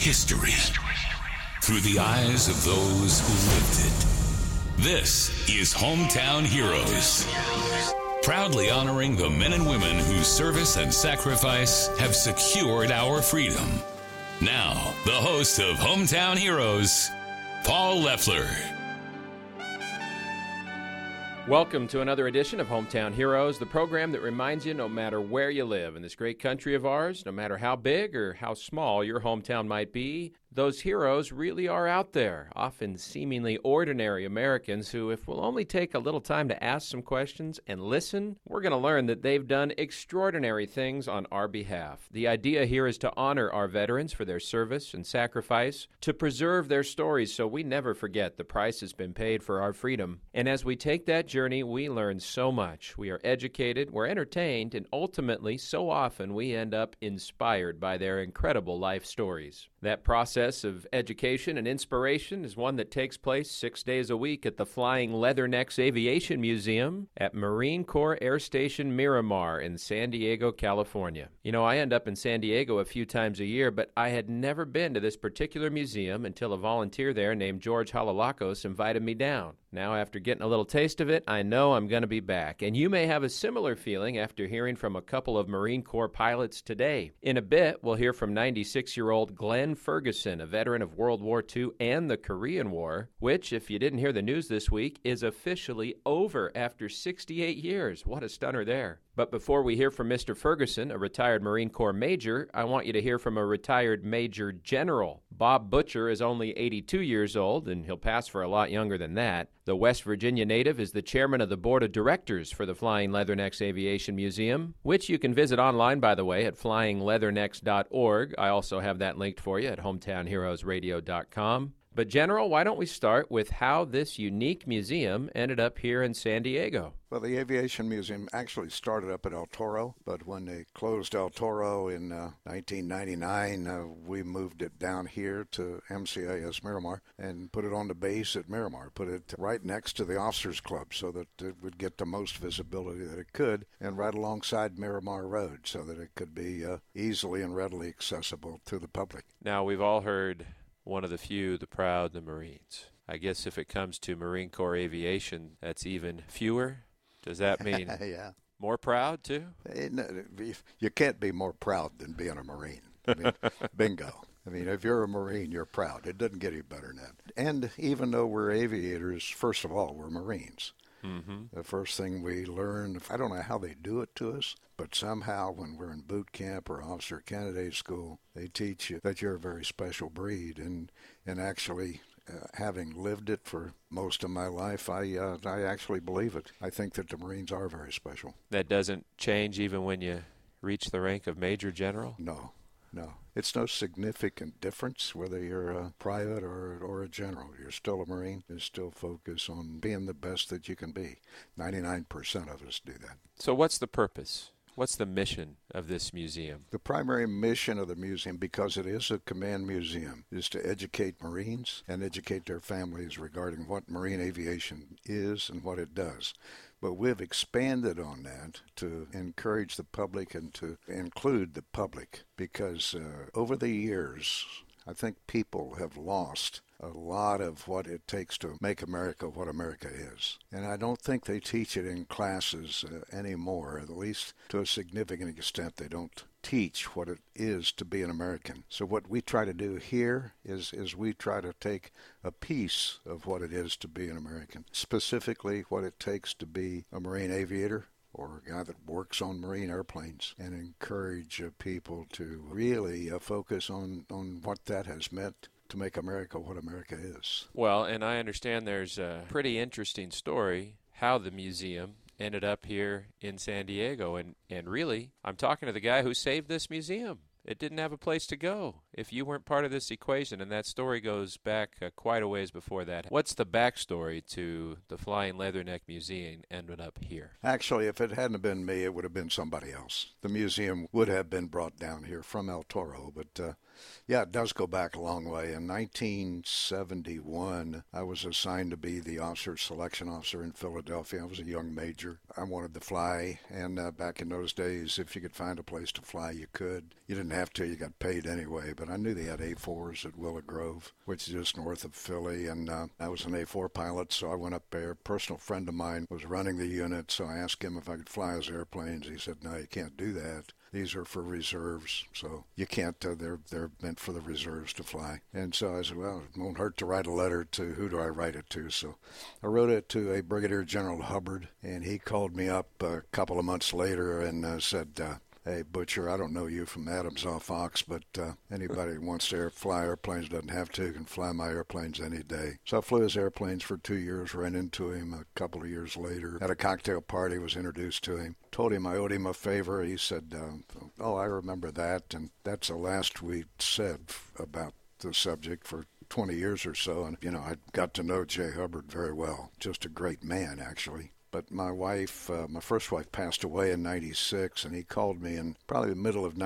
history through the eyes of those who lived it. This is Hometown Heroes, proudly honoring the men and women whose service and sacrifice have secured our freedom. Now, the host of Hometown Heroes, Paul Leffler. Welcome to another edition of Hometown Heroes, the program that reminds you no matter where you live in this great country of ours, no matter how big or how small your hometown might be, those heroes really are out there, often seemingly ordinary Americans who, if we'll only take a little time to ask some questions and listen, we're going to learn that they've done extraordinary things on our behalf. The idea here is to honor our veterans for their service and sacrifice, to preserve their stories so we never forget the price has been paid for our freedom. And as we take that journey, we learn so much. We are educated, we're entertained, and ultimately, so often we end up inspired by their incredible life stories. That process of education and inspiration is one that takes place 6 days a week at the Flying Leathernecks Aviation Museum at Marine Corps Air Station Miramar in San Diego, California. You know, I end up in San Diego a few times a year, but I had never been to this particular museum until a volunteer there named George Halalakos invited me down. Now, after getting a little taste of it, I know I'm going to be back. And you may have a similar feeling after hearing from a couple of Marine Corps pilots today. In a bit, we'll hear from 96-year-old Glenn Ferguson, a veteran of World War II and the Korean War, which, if you didn't hear the news this week, is officially over after 68 years. What a stunner there. But before we hear from Mr. Ferguson, a retired Marine Corps major, I want you to hear from a retired Major General. Bob Butcher is only 82 years old, and he'll pass for a lot younger than that. The West Virginia native is the chairman of the board of directors for the Flying Leathernecks Aviation Museum, which you can visit online, by the way, at flyingleathernecks.org. I also have that linked for you at hometownheroesradio.com. But General, why don't we start with how this unique museum ended up here in San Diego? Well, the Aviation Museum actually started up at El Toro, but when they closed El Toro in 1999, we moved it down here to MCAS Miramar and put it on the base at Miramar, put it right next to the Officers Club so that it would get the most visibility that it could, and right alongside Miramar Road so that it could be easily and readily accessible to the public. Now, we've all heard one of the few, the proud, the Marines. I guess if it comes to Marine Corps aviation, that's even fewer. Does that mean yeah. More proud, too? You can't be more proud than being a Marine. I mean, bingo. I mean, if you're a Marine, you're proud. It doesn't get any better than that. And even though we're aviators, first of all, we're Marines. Mm-hmm. The first thing we learn, I don't know how they do it to us, but somehow when we're in boot camp or officer candidate school, they teach you that you're a very special breed. And actually, having lived it for most of my life, I actually believe it. I think that the Marines are very special. That doesn't change even when you reach the rank of Major General? No. It's no significant difference whether you're a private or a general. You're still a Marine. You still focus on being the best that you can be. 99% of us do that. So what's the purpose? What's the mission of this museum? The primary mission of the museum, because it is a command museum, is to educate Marines and educate their families regarding what Marine aviation is and what it does. But we've expanded on that to encourage the public and to include the public because over the years, I think people have lost a lot of what it takes to make America what America is. And I don't think they teach it in classes anymore, at least to a significant extent. They don't teach what it is to be an American. So what we try to do here is we try to take a piece of what it is to be an American, specifically what it takes to be a Marine aviator or a guy that works on Marine airplanes, and encourage people to really focus on what that has meant to make America what America is. Well, and I understand there's a pretty interesting story how the museum ended up here in San Diego. And really, I'm talking to the guy who saved this museum. It didn't have a place to go if you weren't part of this equation, and that story goes back quite a ways before that. What's the backstory to the Flying Leatherneck Museum ended up here? Actually, if it hadn't been me, it would have been somebody else. The museum would have been brought down here from El Toro, but yeah, it does go back a long way. In 1971, I was assigned to be the officer selection officer in Philadelphia. I was a young major. I wanted to fly, and back in those days, if you could find a place to fly, you could. You didn't have to. You got paid anyway. But I knew they had A4s at Willow Grove, which is just north of Philly. And I was an A4 pilot, so I went up there. A personal friend of mine was running the unit, so I asked him if I could fly his airplanes. He said, no, you can't do that. These are for reserves, so you can't, they're meant for the reserves to fly. And so I said, well, it won't hurt to write a letter to, who do I write it to? So I wrote it to a Brigadier General Hubbard, and he called me up a couple of months later and said, hey, Butcher, I don't know you from Adams off Fox, but anybody who wants to fly airplanes doesn't have to, can fly my airplanes any day. So I flew his airplanes for 2 years, ran into him a couple of years later. At a cocktail party, was introduced to him. Told him I owed him a favor. He said, oh, I remember that. And that's the last we said about the subject for 20 years or so. And, I got to know Jay Hubbard very well. Just a great man, actually. But my wife, my first wife, passed away in 96, and he called me in probably the middle of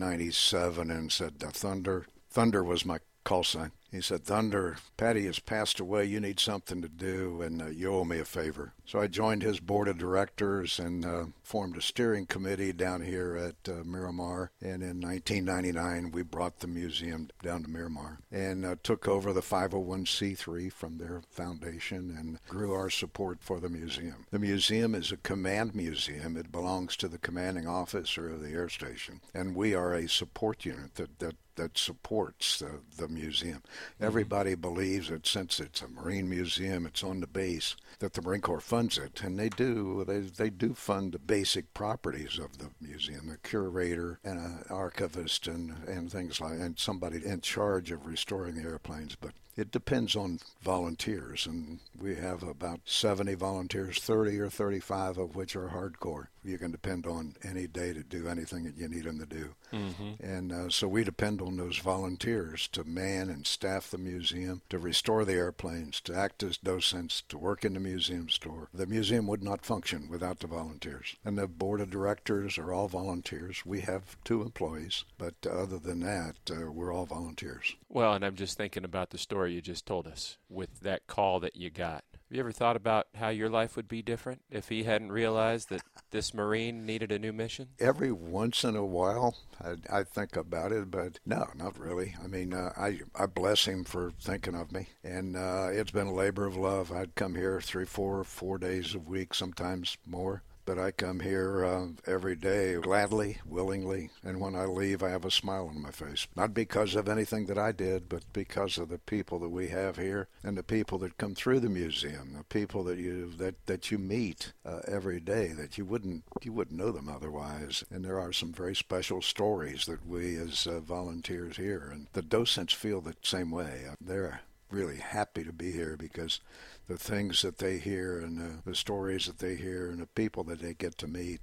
1997 and said, Thunder. Thunder was my call sign. He said, Thunder, Patty has passed away. You need something to do, and you owe me a favor. So I joined his board of directors and formed a steering committee down here at Miramar. And in 1999, we brought the museum down to Miramar and took over the 501c3 from their foundation and grew our support for the museum. The museum is a command museum. It belongs to the commanding officer of the air station. And we are a support unit that supports the museum. Everybody believes that since it's a Marine museum, it's on the base, that the Marine Corps funds it, and they do. They do fund the basic properties of the museum, a curator and an archivist and things like, and somebody in charge of restoring the airplanes. But it depends on volunteers, and we have about 70 volunteers, 30 or 35 of which are hardcore. You can depend on any day to do anything that you need them to do. Mm-hmm. And so we depend on those volunteers to man and staff the museum, to restore the airplanes, to act as docents, to work in the museum store. The museum would not function without the volunteers. And the board of directors are all volunteers. We have 2 employees, but other than that, we're all volunteers. Well, and I'm just thinking about the story you just told us with that call that you got. Have you ever thought about how your life would be different if he hadn't realized that this Marine needed a new mission? Every once in a while, I think about it, but no, not really. I mean, I bless him for thinking of me, and it's been a labor of love. I'd come here 3, 4 days a week, sometimes more. But I come here every day gladly, willingly, and when I leave I have a smile on my face. Not because of anything that I did, but because of the people that we have here and the people that come through the museum, the people that you meet every day that you wouldn't know them otherwise. And there are some very special stories that we as volunteers hear, and the docents feel the same way. They're really happy to be here because the things that they hear and the stories that they hear and the people that they get to meet,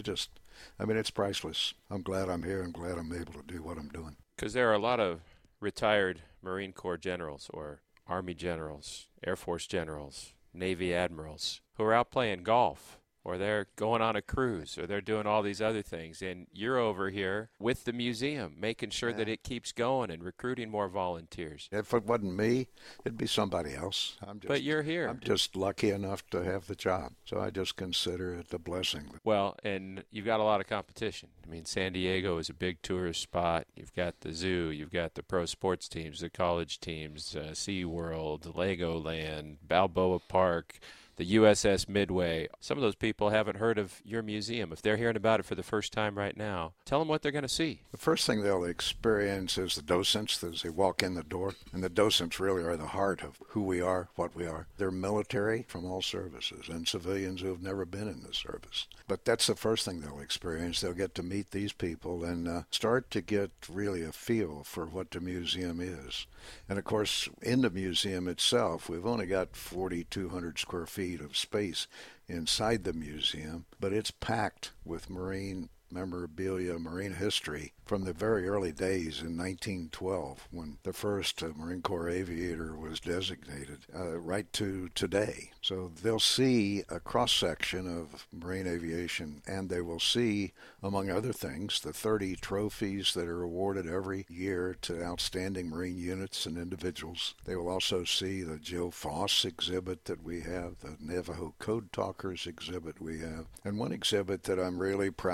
it's priceless. I'm glad I'm here. I'm glad I'm able to do what I'm doing. Because there are a lot of retired Marine Corps generals or Army generals, Air Force generals, Navy admirals who are out playing golf, or they're going on a cruise, or they're doing all these other things. And you're over here with the museum, making sure that it keeps going and recruiting more volunteers. If it wasn't me, it'd be somebody else. But you're here. I'm just lucky enough to have the job. So I just consider it a blessing. Well, and you've got a lot of competition. I mean, San Diego is a big tourist spot. You've got the zoo. You've got the pro sports teams, the college teams, SeaWorld, Legoland, Balboa Park, the USS Midway. Some of those people haven't heard of your museum. If they're hearing about it for the first time right now, tell them what they're going to see. The first thing they'll experience is the docents as they walk in the door. And the docents really are the heart of who we are, what we are. They're military from all services and civilians who have never been in the service. But that's the first thing they'll experience. They'll get to meet these people and start to get really a feel for what the museum is. And, of course, in the museum itself, we've only got 4,200 square feet of space inside the museum, but it's packed with Marine memorabilia, Marine history from the very early days in 1912 when the first Marine Corps aviator was designated, right to today. So they'll see a cross-section of Marine aviation, and they will see, among other things, the 30 trophies that are awarded every year to outstanding Marine units and individuals. They will also see the Joe Foss exhibit that we have, the Navajo Code Talkers exhibit we have, and one exhibit that I'm really proud of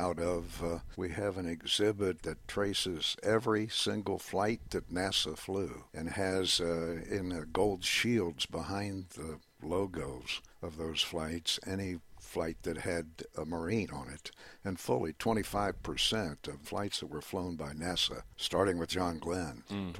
have an exhibit that traces every single flight that NASA flew and has in gold shields behind the logos of those flights any flight that had a Marine on it, and fully 25% of flights that were flown by NASA, starting with John Glenn,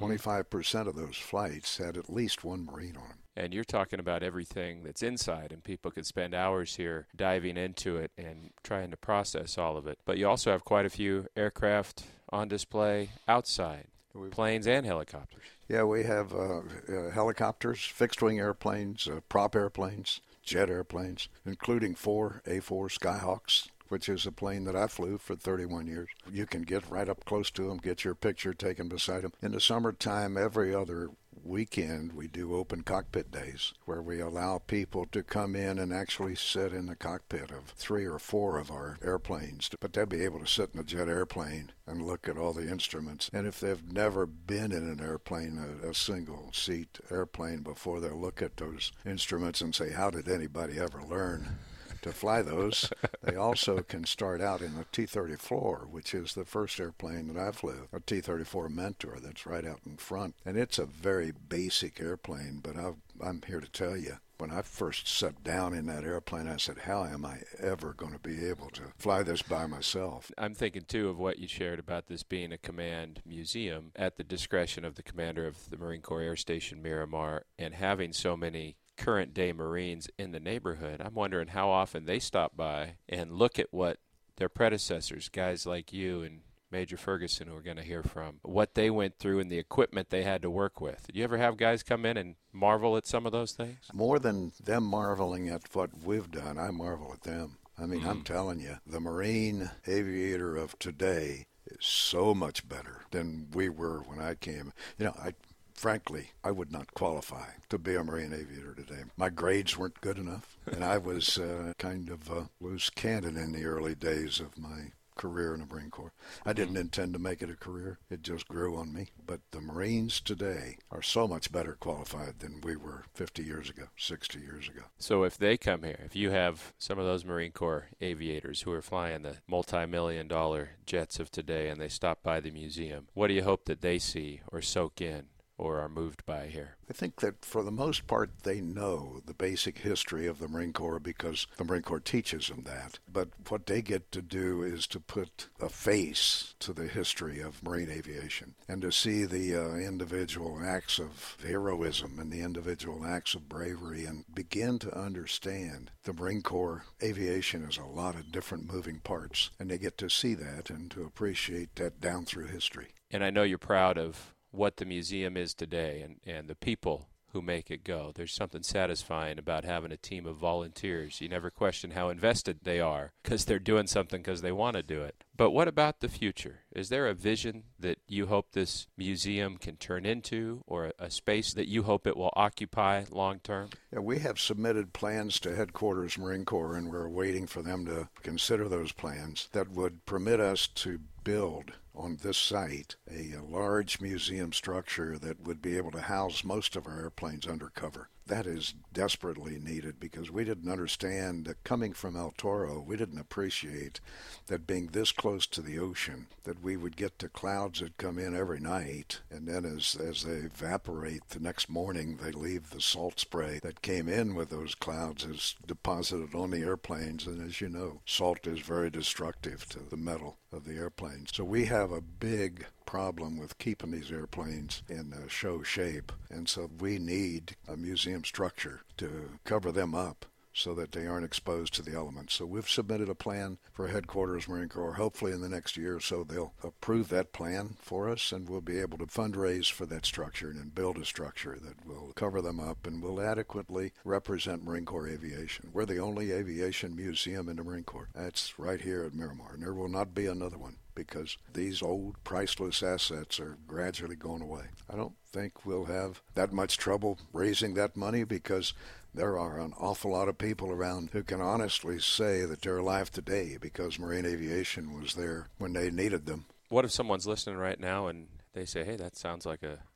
25% of those flights had at least one Marine on them. And you're talking about everything that's inside, and people could spend hours here diving into it and trying to process all of it. But you also have quite a few aircraft on display outside, planes and helicopters. Yeah, we have helicopters, fixed-wing airplanes, prop airplanes, jet airplanes, including 4 A4 Skyhawks, which is a plane that I flew for 31 years. You can get right up close to them, get your picture taken beside them. In the summertime, every other weekend, we do open cockpit days where we allow people to come in and actually sit in the cockpit of 3 or 4 of our airplanes. But they'll be able to sit in a jet airplane and look at all the instruments. And if they've never been in an airplane, a single seat airplane before, they'll look at those instruments and say, how did anybody ever learn to fly those? They also can start out in a T-34, which is the first airplane that I flew, a T-34 Mentor that's right out in front. And it's a very basic airplane, but I'm here to tell you, when I first sat down in that airplane, I said, how am I ever going to be able to fly this by myself? I'm thinking, too, of what you shared about this being a command museum at the discretion of the commander of the Marine Corps Air Station Miramar, and having so many current-day Marines in the neighborhood. I'm wondering how often they stop by and look at what their predecessors, guys like you and Major Ferguson, who we're going to hear from, what they went through and the equipment they had to work with. Did you ever have guys come in and marvel at some of those things? More than them marveling at what we've done, I marvel at them. I mean, I'm telling you, the Marine aviator of today is so much better than we were when I came. You know, frankly, I would not qualify to be a Marine aviator today. My grades weren't good enough, and I was kind of a loose cannon in the early days of my career in the Marine Corps. I didn't intend to make it a career. It just grew on me. But the Marines today are so much better qualified than we were 50 years ago, 60 years ago. So if they come here, if you have some of those Marine Corps aviators who are flying the multi-million-dollar jets of today and they stop by the museum, what do you hope that they see or soak in or are moved by here? I think that for the most part they know the basic history of the Marine Corps because the Marine Corps teaches them that. But what they get to do is to put a face to the history of Marine aviation and to see the individual acts of heroism and the individual acts of bravery and begin to understand the Marine Corps aviation is a lot of different moving parts. And they get to see that and to appreciate that down through history. And I know you're proud of what the museum is today and the people who make it go. There's something satisfying about having a team of volunteers. You never question how invested they are because they're doing something because they want to do it. But what about the future? Is there a vision that you hope this museum can turn into or a space that you hope it will occupy long term? Yeah, we have submitted plans to Headquarters Marine Corps, and we're waiting for them to consider those plans that would permit us to build on this site a large museum structure that would be able to house most of our airplanes undercover. That is desperately needed because we didn't understand that coming from El Toro, we didn't appreciate that being this close to the ocean, that we would get the clouds that come in every night, and then as they evaporate the next morning, they leave the salt spray that came in with those clouds is deposited on the airplanes, and as you know, salt is very destructive to the metal of the airplanes. So we have a big problem with keeping these airplanes in show shape, and so we need a museum structure to cover them up so that they aren't exposed to the elements. So we've submitted a plan for Headquarters Marine Corps. Hopefully in the next year or so they'll approve that plan for us, and we'll be able to fundraise for that structure and build a structure that will cover them up and will adequately represent Marine Corps aviation. We're the only aviation museum in the Marine Corps. That's right here at Miramar, and there will not be another one, because these old priceless assets are gradually going away. I don't think we'll have that much trouble raising that money because there are an awful lot of people around who can honestly say that they're alive today because Marine aviation was there when they needed them. What if someone's listening right now and they say, hey, that sounds like a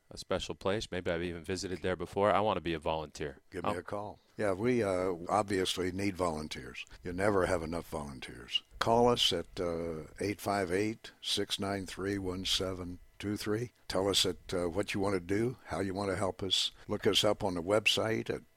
a special place. Maybe I've even visited there before. I want to be a volunteer. Give me a call. Yeah, we obviously need volunteers. You never have enough volunteers. Call us at 858-693-1723. Tell us what you want to do, how you want to help us. Look us up on the website at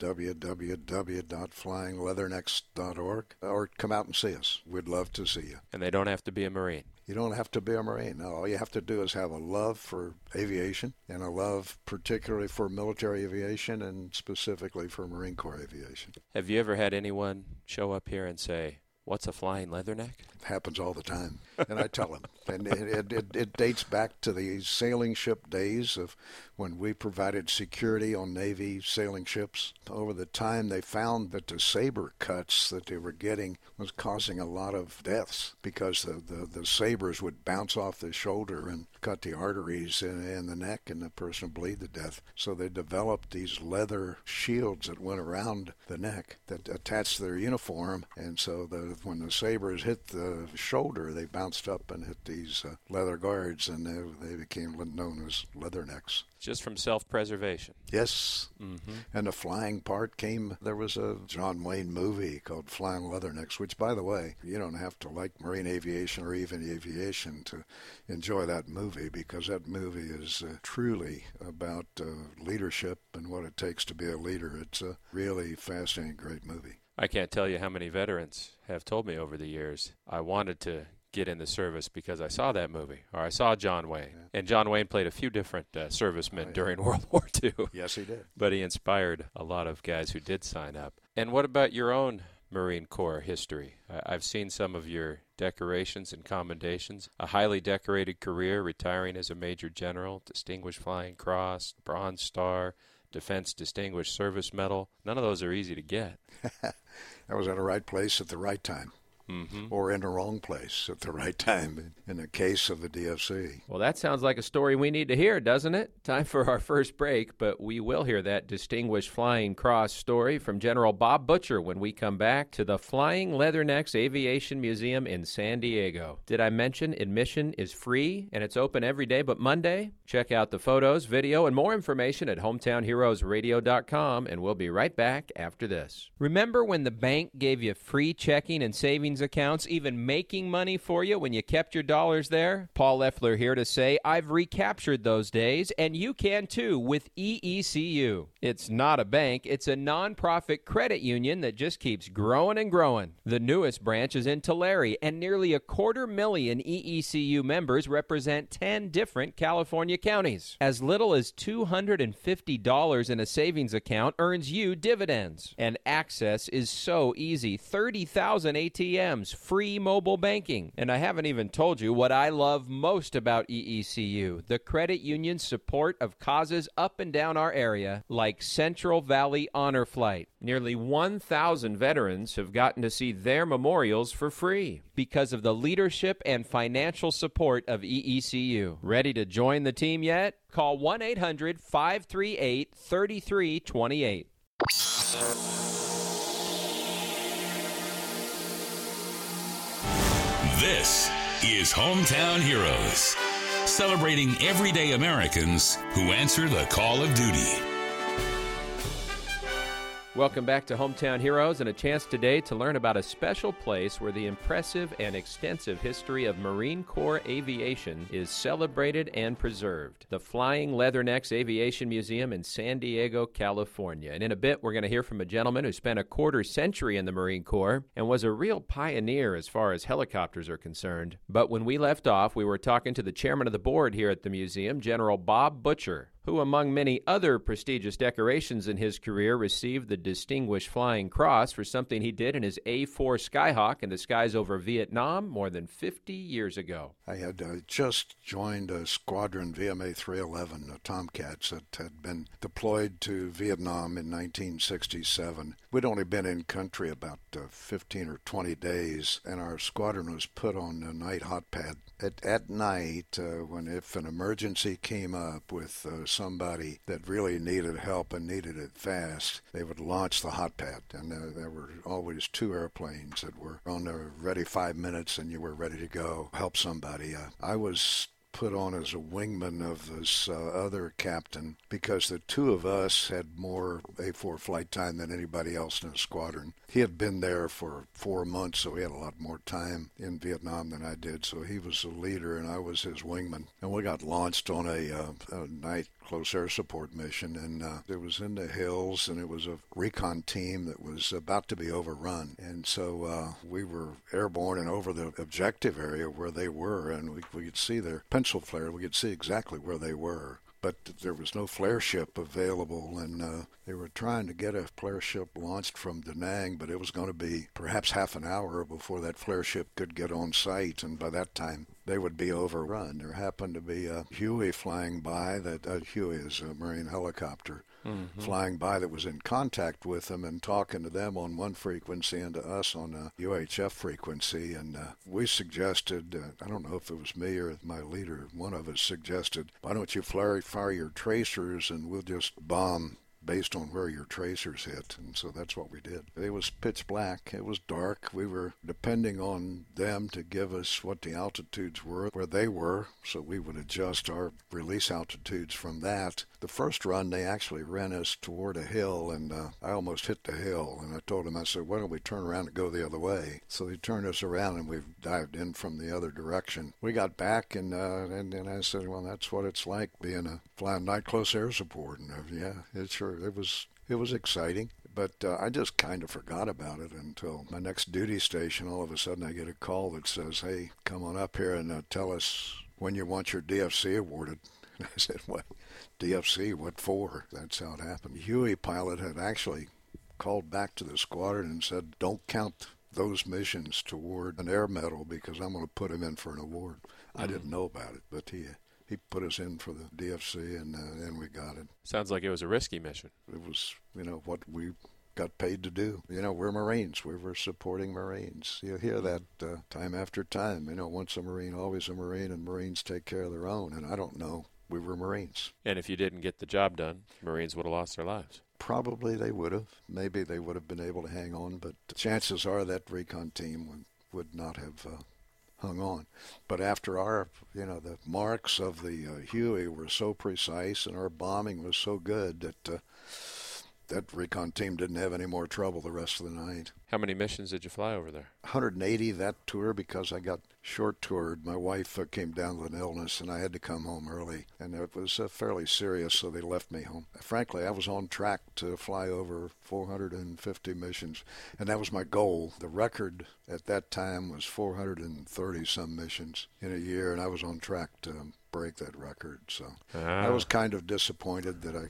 www.flyingleathernecks.org, or come out and see us. We'd love to see you. And they don't have to be a Marine. You don't have to be a Marine. No, all you have to do is have a love for aviation and a love particularly for military aviation and specifically for Marine Corps aviation. Have you ever had anyone show up here and say, "What's a flying leatherneck?" It happens all the time, and I tell them. And it dates back to the sailing ship days of when we provided security on Navy sailing ships. Over the time, they found that the saber cuts that they were getting was causing a lot of deaths because the sabers would bounce off the shoulder and cut the arteries in the neck, and the person would bleed to death. So they developed these leather shields that went around the neck that attached to their uniform, and so when the sabers hit the shoulder, they bounced up and hit these leather guards, and they became known as leathernecks. Just from self-preservation. Yes. Mm-hmm. And the flying part came, there was a John Wayne movie called Flying Leathernecks, which, by the way, you don't have to like marine aviation or even aviation to enjoy that movie, because that movie is truly about leadership and what it takes to be a leader. It's a really fascinating, great movie. I can't tell you how many veterans have told me over the years, I wanted to get in the service because I saw that movie, or I saw John Wayne. Yeah. And John Wayne played a few different servicemen during World War II. Yes, he did. But he inspired a lot of guys who did sign up. And what about your own Marine Corps history? I've seen some of your decorations and commendations. A highly decorated career, retiring as a Major General, Distinguished Flying Cross, Bronze Star, Defense Distinguished Service Medal. None of those are easy to get. I was at the right place at the right time. Mm-hmm. Or in the wrong place at the right time in the case of the DFC. Well, that sounds like a story we need to hear, doesn't it? Time for our first break, but we will hear that Distinguished Flying Cross story from General Bob Butcher when we come back to the Flying Leathernecks Aviation Museum in San Diego. Did I mention admission is free and it's open every day but Monday? Check out the photos, video, and more information at hometownheroesradio.com, and we'll be right back after this. Remember when the bank gave you free checking and savings accounts, even making money for you when you kept your dollars there? Paul Leffler here to say I've recaptured those days, and you can too with EECU. It's not a bank, it's a nonprofit credit union that just keeps growing and growing. The newest branch is in Tulare, and nearly 250,000 EECU members represent 10 different California counties. As little as $250 in a savings account earns you dividends. And access is so easy. 30,000 ATMs, free mobile banking. And I haven't even told you what I love most about EECU, the credit union's support of causes up and down our area, like Central Valley Honor Flight. Nearly 1,000 veterans have gotten to see their memorials for free because of the leadership and financial support of EECU. Ready to join the team yet? Call 1-800-538-3328. This is Hometown Heroes, celebrating everyday Americans who answer the call of duty. Welcome back to Hometown Heroes, and a chance today to learn about a special place where the impressive and extensive history of Marine Corps aviation is celebrated and preserved. The Flying Leathernecks Aviation Museum in San Diego, California. And in a bit, we're going to hear from a gentleman who spent a quarter century in the Marine Corps and was a real pioneer as far as helicopters are concerned. But when we left off, we were talking to the chairman of the board here at the museum, General Bob Butcher, who, among many other prestigious decorations in his career, received the Distinguished Flying Cross for something he did in his A-4 Skyhawk in the skies over Vietnam more than 50 years ago. I had just joined a squadron, VMA 311, the Tomcats, that had been deployed to Vietnam in 1967. We'd only been in country about 15 or 20 days, and our squadron was put on a night hot pad. At night, if an emergency came up with somebody that really needed help and needed it fast, they would launch the hot pad. And there were always 2 airplanes that were on there ready 5 minutes, and you were ready to go help somebody. I was put on as a wingman of this other captain because the two of us had more A4 flight time than anybody else in the squadron. He had been there for 4 months, so he had a lot more time in Vietnam than I did. So he was the leader, and I was his wingman. And we got launched on a night close air support mission, and it was in the hills, and it was a recon team that was about to be overrun. And so we were airborne and over the objective area where they were, and we could see their pencil flare. We could see exactly where they were. But there was no flare ship available, and they were trying to get a flare ship launched from Da Nang, but it was going to be perhaps half an hour before that flare ship could get on site, and by that time they would be overrun. There happened to be a Huey flying by. That Huey is a Marine helicopter. Mm-hmm. Flying by that was in contact with them and talking to them on one frequency and to us on a UHF frequency. And we suggested, I don't know if it was me or my leader, one of us suggested, why don't you fire your tracers and we'll just bomb based on where your tracers hit. And so that's what we did. It was pitch black. It was dark. We were depending on them to give us what the altitudes were, where they were, so we would adjust our release altitudes from that. The first run, they actually ran us toward a hill, and I almost hit the hill. And I told them, I said, why don't we turn around and go the other way? So they turned us around, and we dived in from the other direction. We got back, and I said, well, that's what it's like being flying night close air support. And yeah, it sure. It was exciting, but I just kind of forgot about it until my next duty station. All of a sudden, I get a call that says, "Hey, come on up here and tell us when you want your DFC awarded." And I said, "What DFC? What for?" That's how it happened. Huey pilot had actually called back to the squadron and said, "Don't count those missions toward an air medal because I'm going to put him in for an award." I didn't know about it, but he put us in for the DFC, and we got it. Sounds like it was a risky mission. It was, what we got paid to do. We're Marines. We were supporting Marines. You hear that time after time. Once a Marine, always a Marine, and Marines take care of their own. And I don't know. We were Marines. And if you didn't get the job done, Marines would have lost their lives. Probably they would have. Maybe they would have been able to hang on, but chances are that recon team would not have hung on. But after our, the marks of the Huey were so precise and our bombing was so good that that recon team didn't have any more trouble the rest of the night. How many missions did you fly over there? 180 that tour because I got short-toured. My wife came down with an illness and I had to come home early. And it was fairly serious, so they left me home. Frankly, I was on track to fly over 450 missions, and that was my goal. The record at that time was 430-some missions in a year, and I was on track to break that record. So I was kind of disappointed that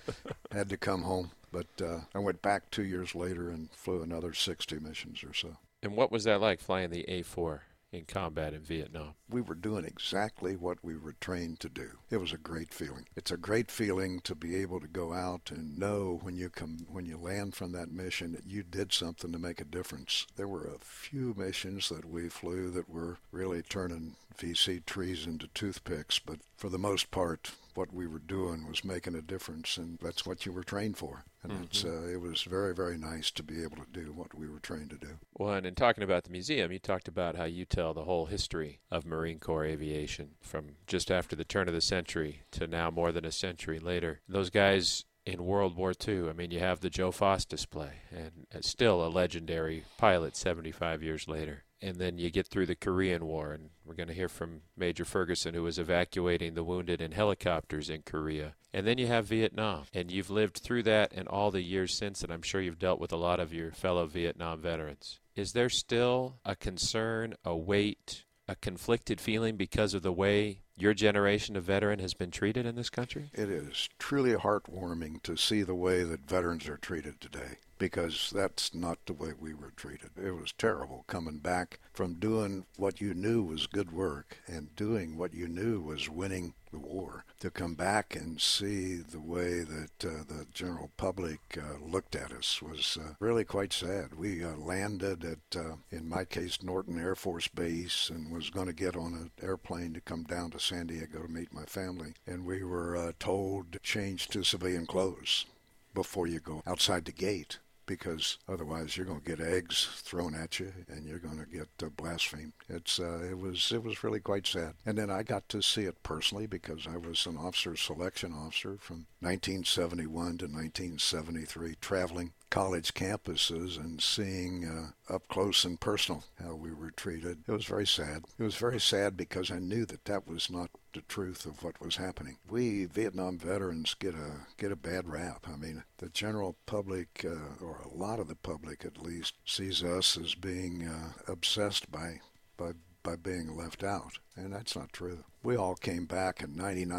I had to come home. But I went back 2 years later and flew another 60 missions or so. And what was that like, flying the A4 in combat in Vietnam? We were doing exactly what we were trained to do. It was a great feeling. It's a great feeling to be able to go out and know when you land from that mission that you did something to make a difference. There were a few missions that we flew that were really turning VC trees into toothpicks, but for the most part, what we were doing was making a difference, and that's what you were trained for. And it was very, very nice to be able to do what we were trained to do. Well, and in talking about the museum, you talked about how you tell the whole history of Marine Corps aviation from just after the turn of the century to now more than a century later. Those guys in World War II, you have the Joe Foss display, and still a legendary pilot 75 years later. And then you get through the Korean War, and we're going to hear from Major Ferguson, who was evacuating the wounded in helicopters in Korea. And then you have Vietnam, and you've lived through that and all the years since, and I'm sure you've dealt with a lot of your fellow Vietnam veterans. Is there still a concern, a weight, a conflicted feeling because of the way your generation of veteran has been treated in this country? It is truly heartwarming to see the way that veterans are treated today, because that's not the way we were treated. It was terrible coming back from doing what you knew was good work and doing what you knew was winning the war, to come back and see the way that the general public looked at us was really quite sad. We landed at, in my case, Norton Air Force Base, and was going to get on an airplane to come down to San Diego to meet my family, and we were told to change to civilian clothes before you go outside the gate, because otherwise you're going to get eggs thrown at you and you're going to get blasphemed. It was really quite sad. And then I got to see it personally because I was an officer selection officer from 1971 to 1973, traveling college campuses and seeing up close and personal how we were treated. It was very sad. It was very sad because I knew that was not the truth of what was happening. We Vietnam veterans get a bad rap. I mean, the general public, or a lot of the public at least, sees us as being obsessed by being left out, and that's not true. We all came back, and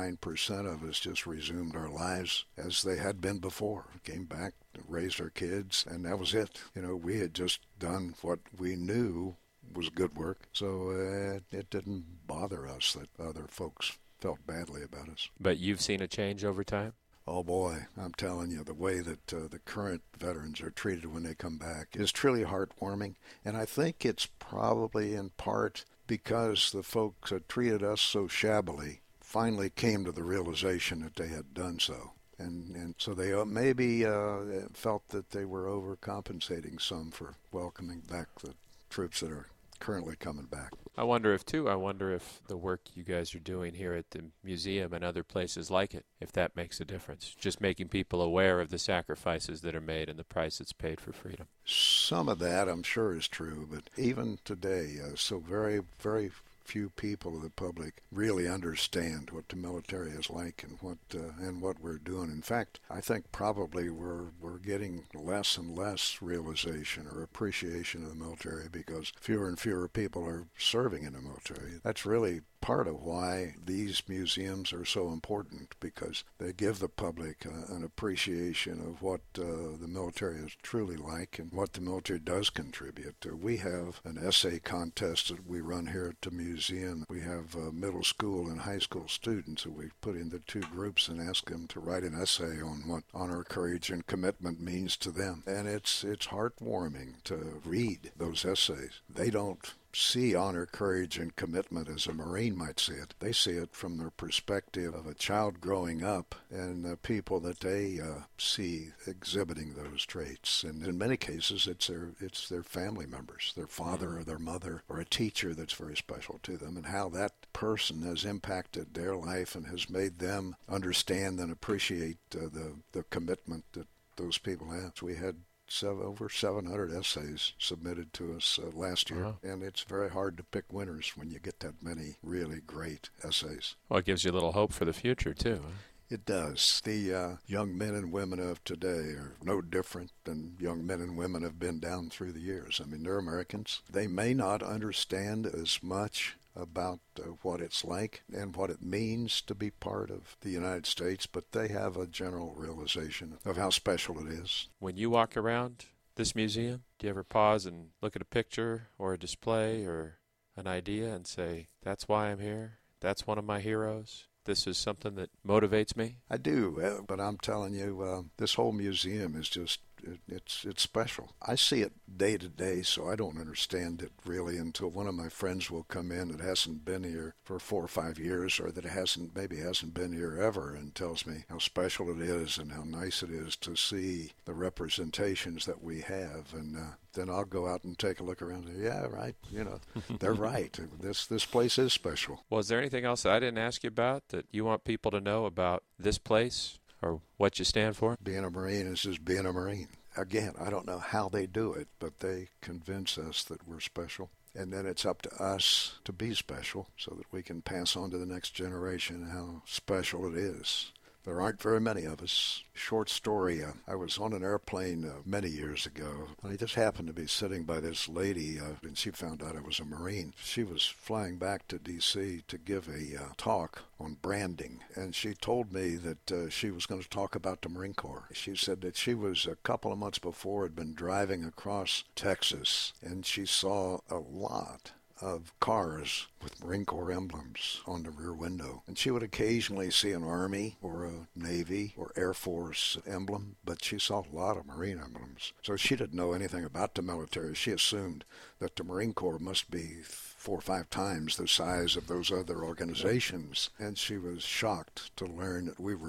99% of us just resumed our lives as they had been before. Came back, raised our kids, and that was it. We had just done what we knew was good work, so it didn't bother us that other folks felt badly about us. But you've seen a change over time? Oh boy, I'm telling you, the way that the current veterans are treated when they come back is truly heartwarming, and I think it's probably in part because the folks that treated us so shabbily finally came to the realization that they had done so. And so they maybe felt that they were overcompensating some for welcoming back the troops that are currently coming back. I wonder if the work you guys are doing here at the museum and other places like it, if that makes a difference. Just making people aware of the sacrifices that are made and the price that's paid for freedom. Some of that, I'm sure, is true, but even today, so very, very few people of the public really understand what the military is like and what we're doing. In fact, I think probably we're getting less and less realization or appreciation of the military because fewer and fewer people are serving in the military. That's really part of why these museums are so important, because they give the public an appreciation of what the military is truly like and what the military does contribute. We have an essay contest that we run here at the museum. We have middle school and high school students that we put into two groups and ask them to write an essay on what honor, courage, and commitment means to them. And it's heartwarming to read those essays. They don't see honor, courage, and commitment as a Marine might see it. They see it from their perspective of a child growing up and the people that they see exhibiting those traits. And in many cases, it's their family members, their father or their mother or a teacher that's very special to them, and how that person has impacted their life and has made them understand and appreciate the commitment that those people have. So we had over 700 essays submitted to us last year, Wow. And it's very hard to pick winners when you get that many really great essays. Well, it gives you a little hope for the future, too. Huh? It does. The young men and women of today are no different than young men and women have been down through the years. I mean, they're Americans. They may not understand as much about what it's like and what it means to be part of the United States, but they have a general realization of how special it is. When you walk around this museum, do you ever pause and look at a picture or a display or an idea and say, that's why I'm here, that's one of my heroes, this is something that motivates me? I do, but I'm telling you, this whole museum is just it's special. I see it day to day, so I don't understand it really until one of my friends will come in that hasn't been here for 4 or 5 years, or that hasn't been here ever, and tells me how special it is and how nice it is to see the representations that we have. And then I'll go out and take a look around and say, yeah, right, they're right. This place is special. Well, is there anything else that I didn't ask you about that you want people to know about this place or what you stand for? Being a Marine is just being a Marine. Again, I don't know how they do it, but they convince us that we're special. And then it's up to us to be special so that we can pass on to the next generation how special it is. There aren't very many of us. Short story, I was on an airplane many years ago, and I just happened to be sitting by this lady, and she found out I was a Marine. She was flying back to D.C. to give a talk on branding, and she told me that she was going to talk about the Marine Corps. She said that she was a couple of months before had been driving across Texas, and she saw a lot of cars with Marine Corps emblems on the rear window. And she would occasionally see an Army or a Navy or Air Force emblem, but she saw a lot of Marine emblems. So she didn't know anything about the military. She assumed that the Marine Corps must be 4 or 5 times the size of those other organizations. And she was shocked to learn that we were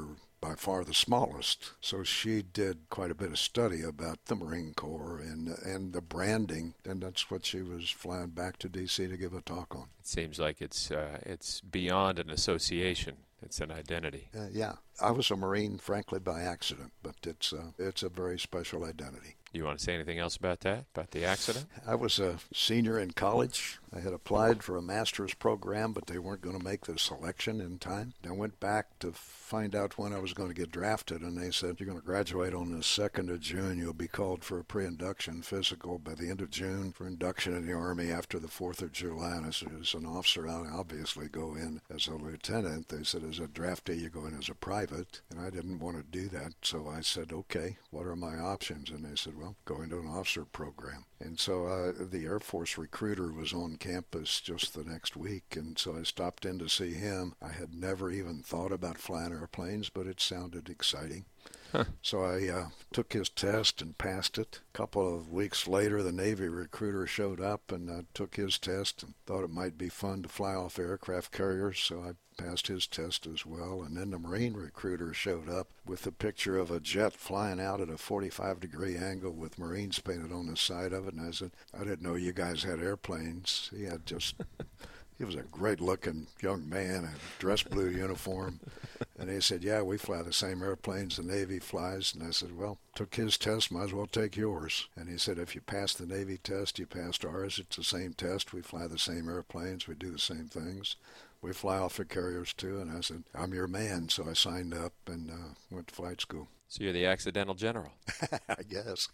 by far the smallest. So she did quite a bit of study about the Marine Corps and the branding, and that's what she was flying back to D.C. to give a talk on. It seems like it's beyond an association. It's an identity. Yeah. I was a Marine, frankly, by accident, but it's a very special identity. Do you want to say anything else about that, about the accident? I was a senior in college. I had applied for a master's program, but they weren't going to make the selection in time. I went back to find out when I was going to get drafted, and they said, you're going to graduate on the 2nd of June. You'll be called for a pre-induction physical by the end of June for induction in the Army after the 4th of July. And I said, as an officer, I'll obviously go in as a lieutenant. They said, as a draftee, you go in as a private. And I didn't want to do that, so I said, okay, what are my options? And they said, well, go into an officer program. And so the Air Force recruiter was on campus just the next week, and so I stopped in to see him. I had never even thought about flying airplanes, but it sounded exciting. So I took his test and passed it. A couple of weeks later, the Navy recruiter showed up, and I took his test and thought it might be fun to fly off aircraft carriers, so I passed his test as well. And then the Marine recruiter showed up with a picture of a jet flying out at a 45-degree angle with Marines painted on the side of it. And I said, I didn't know you guys had airplanes. He had just... He was a great-looking young man in a dress blue uniform. And he said, yeah, we fly the same airplanes the Navy flies. And I said, well, took his test, might as well take yours. And he said, if you pass the Navy test, you passed ours. It's the same test. We fly the same airplanes. We do the same things. We fly off the carriers, too. And I said, I'm your man. So I signed up and went to flight school. So you're the accidental general. I guess.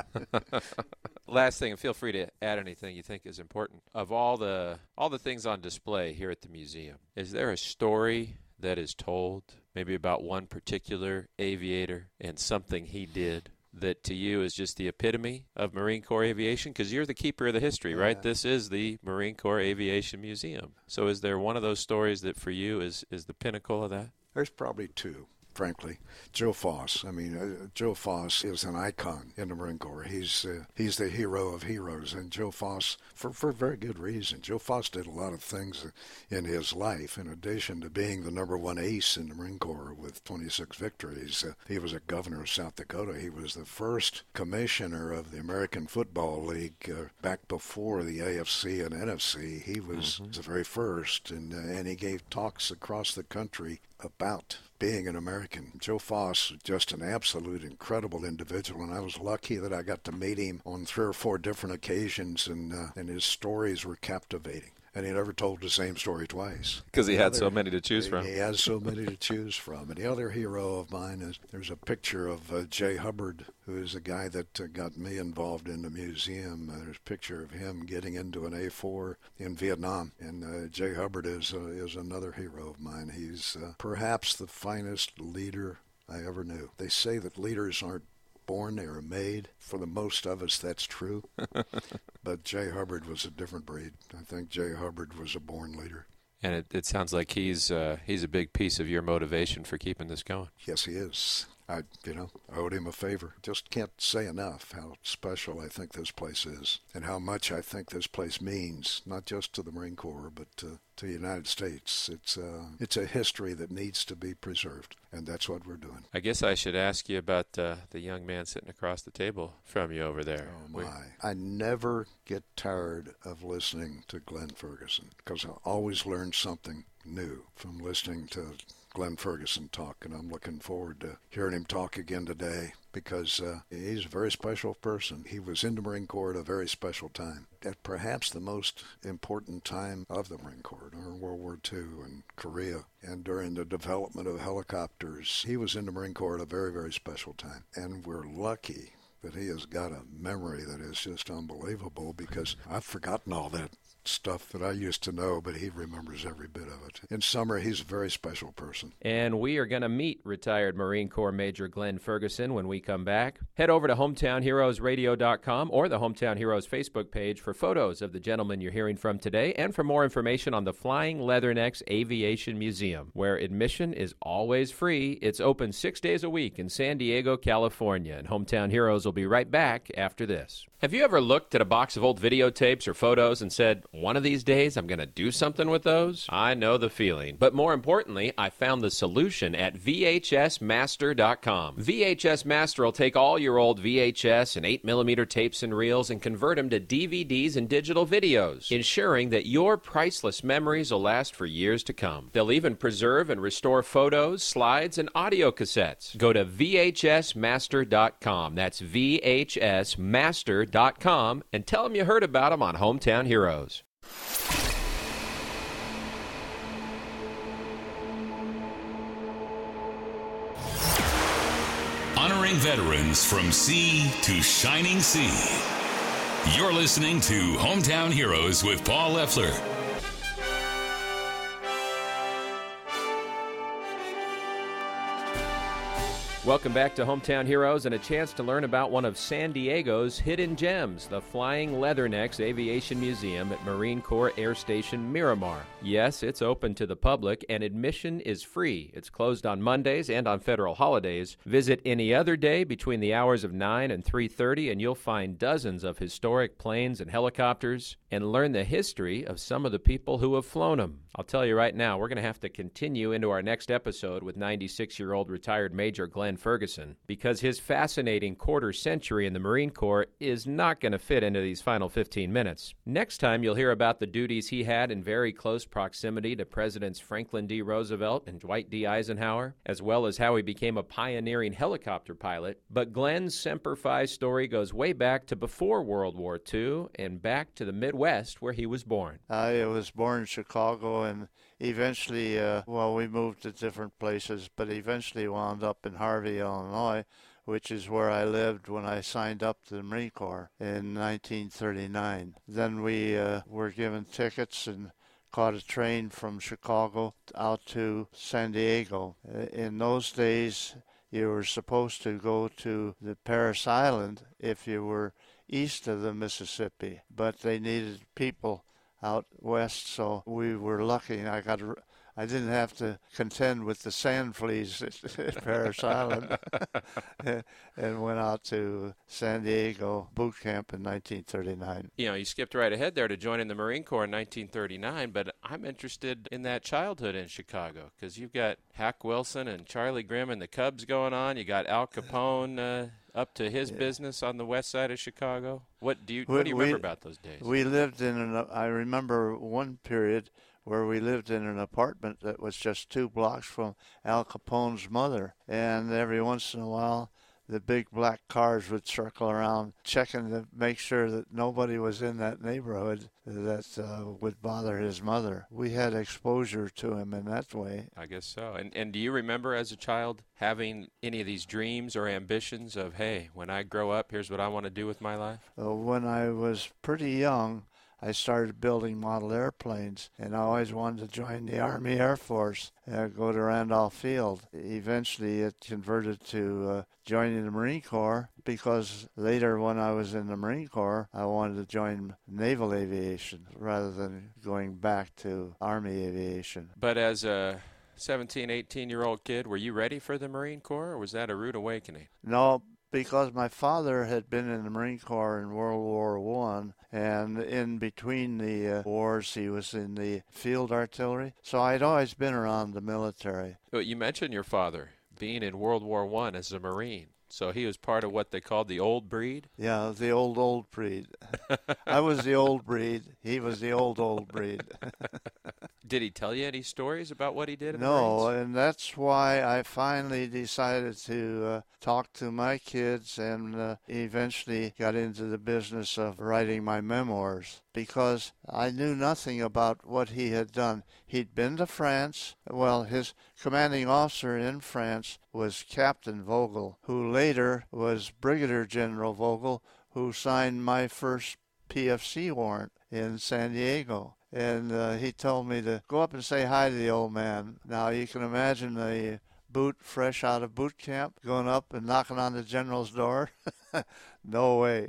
Last thing, and feel free to add anything you think is important. Of all the things on display here at the museum, is there a story that is told, maybe about one particular aviator and something he did that to you is just the epitome of Marine Corps aviation? Because you're the keeper of the history, right? This is the Marine Corps Aviation Museum. So is there one of those stories that for you is the pinnacle of that? There's probably two. Frankly, Joe Foss. I mean, Joe Foss is an icon in the Marine Corps. He's the hero of heroes, and Joe Foss, for very good reason. Joe Foss did a lot of things in his life. In addition to being the #1 ace in the Marine Corps with 26 victories, he was a governor of South Dakota. He was the first commissioner of the American Football League back before the AFC and NFC. He was the very first, and he gave talks across the country about being an American. Joe Foss was just an absolute incredible individual, and I was lucky that I got to meet him on 3 or 4 different occasions, and his stories were captivating. And he never told the same story twice. Because he had so many to choose from. He has so many to choose from. And the other hero of mine is, there's a picture of Jay Hubbard, who is a guy that got me involved in the museum. There's a picture of him getting into an A4 in Vietnam. And Jay Hubbard is another hero of mine. He's perhaps the finest leader I ever knew. They say that leaders aren't born, they are made. For the most of us, that's true. But Jay Hubbard was a different breed. I think Jay Hubbard was a born leader. And it sounds like he's a big piece of your motivation for keeping this going. Yes, he is. I owed him a favor. Just can't say enough how special I think this place is and how much I think this place means, not just to the Marine Corps, but to the United States. It's a history that needs to be preserved, and that's what we're doing. I guess I should ask you about the young man sitting across the table from you over there. Oh, my. I never get tired of listening to Glenn Ferguson because I always learn something new from listening to Glenn Ferguson talk, and I'm looking forward to hearing him talk again today because he's a very special person. He was in the Marine Corps at a very special time, at perhaps the most important time of the Marine Corps, during World War II and Korea, and during the development of helicopters. He was in the Marine Corps at a very, very special time, and we're lucky that he has got a memory that is just unbelievable because I've forgotten all that stuff that I used to know, but he remembers every bit of it. In summer, he's a very special person. And we are going to meet retired Marine Corps Major Glenn Ferguson when we come back. Head over to HometownHeroesRadio.com or the Hometown Heroes Facebook page for photos of the gentleman you're hearing from today and for more information on the Flying Leathernecks Aviation Museum, where admission is always free. It's open 6 days a week in San Diego, California. And Hometown Heroes will be right back after this. Have you ever looked at a box of old videotapes or photos and said, One of these days, I'm going to do something with those. I know the feeling. But more importantly, I found the solution at VHSmaster.com. VHS Master will take all your old VHS and 8mm tapes and reels and convert them to DVDs and digital videos, ensuring that your priceless memories will last for years to come. They'll even preserve and restore photos, slides, and audio cassettes. Go to VHSmaster.com. That's VHSmaster.com and tell them you heard about them on Hometown Heroes. Honoring veterans from sea to shining sea. You're listening to Hometown Heroes with Paul Leffler. Welcome back to Hometown Heroes and a chance to learn about one of San Diego's hidden gems, the Flying Leathernecks Aviation Museum at Marine Corps Air Station Miramar. Yes, it's open to the public and admission is free. It's closed on Mondays and on federal holidays. Visit any other day between the hours of 9 and 3:30 and you'll find dozens of historic planes and helicopters and learn the history of some of the people who have flown them. I'll tell you right now, we're going to have to continue into our next episode with 96-year-old retired Major Glenn Ferguson because his fascinating quarter century in the Marine Corps is not going to fit into these final 15 minutes. Next time, you'll hear about the duties he had in very close proximity to Presidents Franklin D. Roosevelt and Dwight D. Eisenhower, as well as how he became a pioneering helicopter pilot. But Glenn's Semper Fi story goes way back to before World War II and back to the Midwest where he was born. I was born in Chicago and eventually, we moved to different places, but eventually wound up in Harvey, Illinois, which is where I lived when I signed up to the Marine Corps in 1939. Then we were given tickets and caught a train from Chicago out to San Diego. In those days, you were supposed to go to the Parris Island if you were east of the Mississippi, but they needed people out west, so we were lucky. I didn't have to contend with the sand fleas at Parris Island and went out to San Diego boot camp in 1939. You know, you skipped right ahead there to joining the Marine Corps in 1939, but I'm interested in that childhood in Chicago because you've got Hack Wilson and Charlie Grimm and the Cubs going on. You got Al Capone up to his business on the west side of Chicago. What do you remember about those days? We lived I remember one period where we lived in an apartment that was just 2 blocks from Al Capone's mother. And every once in a while, the big black cars would circle around checking to make sure that nobody was in that neighborhood that would bother his mother. We had exposure to him in that way. I guess so. And do you remember as a child having any of these dreams or ambitions of, hey, when I grow up, here's what I want to do with my life? When I was pretty young, I started building model airplanes, and I always wanted to join the Army Air Force and go to Randolph Field. Eventually, it converted to joining the Marine Corps because later when I was in the Marine Corps, I wanted to join naval aviation rather than going back to Army aviation. But as a 17, 18-year-old kid, were you ready for the Marine Corps, or was that a rude awakening? No, because my father had been in the Marine Corps in World War I, and in between the wars, he was in the field artillery. So I'd always been around the military. But you mentioned your father being in World War I as a Marine. So he was part of what they called the old breed? Yeah, the old breed. I was the old breed. He was the old breed. Did he tell you any stories about what he did in the No, Marines? and that's why I finally decided to talk to my kids and eventually got into the business of writing my memoirs because I knew nothing about what he had done. He'd been to France. Well, his commanding officer in France was Captain Vogel, who later was Brigadier General Vogel, who signed my first PFC warrant in San Diego. And he told me to go up and say hi to the old man. Now, you can imagine a boot fresh out of boot camp going up and knocking on the general's door. No way.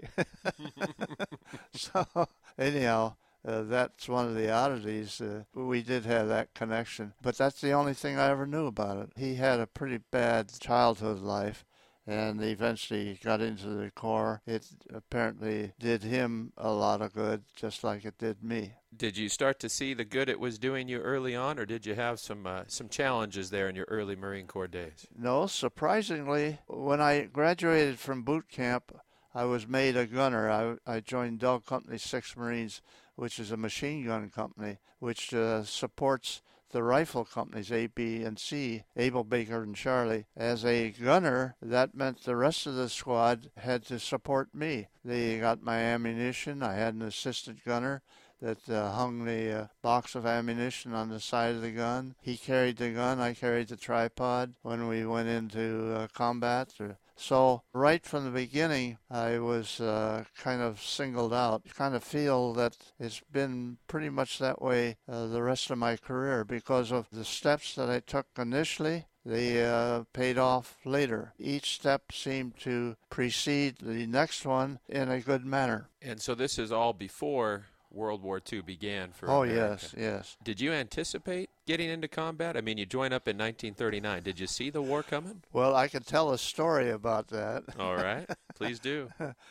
So, anyhow, that's one of the oddities. We did have that connection. But that's the only thing I ever knew about it. He had a pretty bad childhood life. and eventually got into the Corps. It apparently did him a lot of good, just like it did me. Did you start to see the good it was doing you early on, or did you have some challenges there in your early Marine Corps days? No, surprisingly, when I graduated from boot camp, I was made a gunner. I joined Dog Company 6 Marines, which is a machine gun company, which supports the rifle companies A, B, and C, Able, Baker, and Charlie. As a gunner, that meant the rest of the squad had to support me. They got my ammunition. I had an assistant gunner that hung the box of ammunition on the side of the gun. He carried the gun, I carried the tripod when we went into combat. So right from the beginning, I was kind of singled out. I kind of feel that it's been pretty much that way the rest of my career because of the steps that I took initially. They paid off later. Each step seemed to precede the next one in a good manner. And so this is all before World War II began for America. Yes. Did you anticipate getting into combat? I mean, you joined up in 1939. Did you see the war coming? Well, I could tell a story about that. All right. Please do.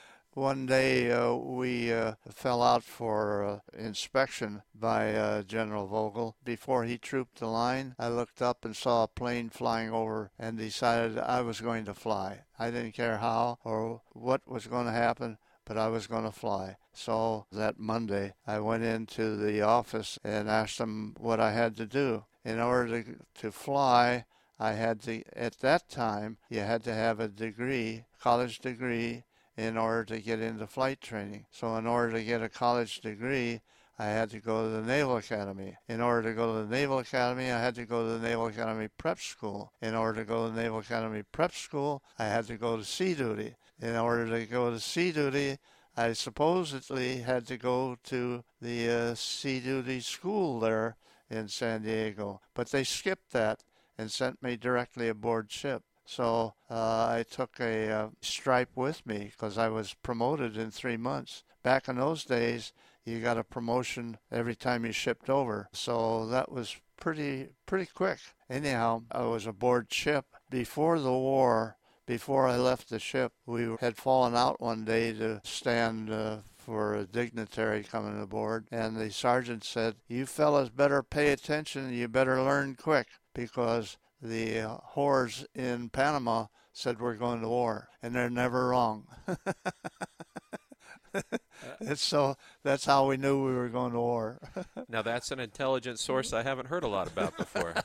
One day we fell out for inspection by General Vogel. Before he trooped the line, I looked up and saw a plane flying over and decided I was going to fly. I didn't care how or what was going to happen, but I was going to fly. So that Monday, I went into the office and asked them what I had to do. In order to fly, I had to, at that time, you had to have a degree, college degree, in order to get into flight training. So in order to get a college degree, I had to go to the Naval Academy. In order to go to the Naval Academy, I had to go to the Naval Academy Prep School. In order to go to the Naval Academy Prep School, I had to go to sea duty. In order to go to sea duty, I supposedly had to go to the sea duty school there in San Diego. But they skipped that and sent me directly aboard ship. So I took a stripe with me because I was promoted in 3 months. Back in those days, you got a promotion every time you shipped over. So that was pretty quick. Anyhow, I was aboard ship. Before the war, before I left the ship, we had fallen out one day to stand for a dignitary coming aboard. And the sergeant said, "You fellas better pay attention. You better learn quick because the whores in Panama said we're going to war." And they're never wrong. And so that's how we knew we were going to war. Now that's an intelligence source I haven't heard a lot about before.